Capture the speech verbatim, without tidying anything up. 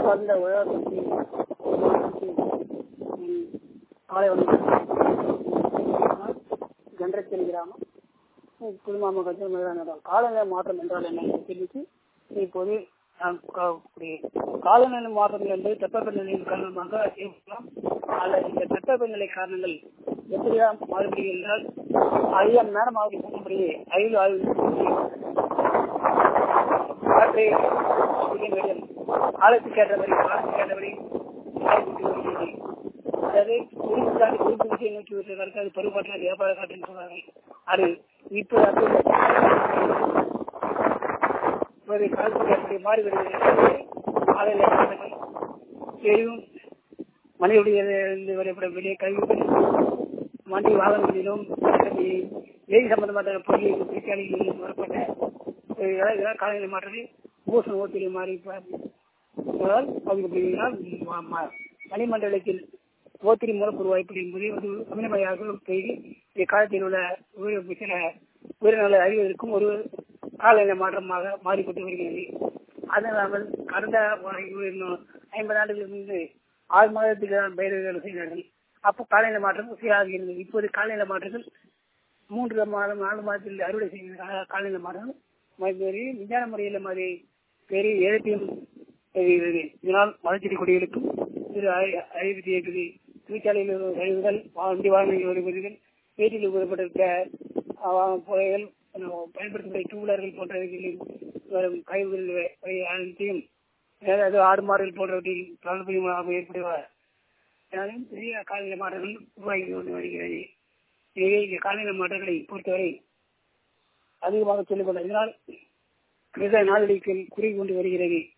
சார்ந்த உலகத்தை காலை கன்றச்சல் கிராமம் புதுமாம கட்சி முதலான காலநிலை மாற்றம் என்றால் என்ன தெரிவித்து இப்போது காலநிலை மாற்றம் என்பது தட்பவெப்பநிலையின் காரணமாக இருக்கலாம் அல்லது இந்த தட்பவெப்பநிலை காரணங்கள் எப்படிதான் மாறுபடுகிறது என்றால் ஐயாம் நேரம் ஆகும் போகும்படி ஐந்து ஆய்வு காற்றை காலத்துக்கு ஏற்றபடி காலத்துக்கு ஏற்றபடி வருகிறது. அதாவது குறிப்பிட்ட குறிப்பு விஷயம் நோக்கி வருவதற்கு அது பருவப்பாட்டில் வியாபார காற்று என்று சொல்வார்கள். அது இப்போது காலத்துக்கு ஏற்படி மாறி வருகிறது. காலையில் பெரும் மனிதனுடைய வெளியே கல்விகள் வண்டி வாகனங்களிலும் வேதி சம்பந்தமான பொருளிலும் தொழிற்சாலைகளிலும் வரப்பட்ட காலநிலை மாற்றத்தில் பூசண ஓட்டில் மாறி மணிமண்டலத்தில் ஓத்திரி மூலப்பொருள் வாய்ப்பு என்பது ஒரு அமிலமயாக பெய்து இக்காலத்தில் உள்ள சில உயிரினங்களை அறிவதற்கும் ஒரு காலநிலை மாற்றமாக மாறிக்கொண்டு வருகிறது. அதனால் கடந்த ஐம்பது ஆண்டுகளிலிருந்து ஆறு மாதத்துக்கு தான் பயிர்கள் செய்தார்கள். அப்போ காலநிலை மாற்றம் சீராக இருந்தது. இப்போது காலநிலை மாற்றங்கள் மூன்று மாதம் நாலு மாதத்தில் அறுவடை செய்கிற காலநிலை மாற்றம் விஞ்ஞான முறையில் மாதிரி பெரிய இழப்பையும் தெரிகிறது. இதனால் மலைச்செடி கொடிகளுக்கும் திரு ஐம்பத்தி ஏழு தொழிற்சாலையில் கழிவுகள் வண்டி வாகனங்கள் வருவதுகள் வீட்டில் உபயோகப்பட்டிருக்க புகைகள் பயன்படுத்தப்பட்ட டூ வீலர்கள் போன்றவைகளில் வரும் கழிவுகள் அனைத்தையும் ஏதாவது ஆடு மாடுகள் போன்றவற்றில் கலப்பையும் ஏற்படுவதாலும் பெரிய காலநிலை மாற்றங்கள் உருவாகி கொண்டு வருகிறது. எனவே இந்த காலநிலை மாற்றங்களை பொறுத்தவரை அதிகமாக சொல்லிக்கொள்ள இதனால் விவசாய நாளடிகள் குறுகி கொண்டு வருகிறது.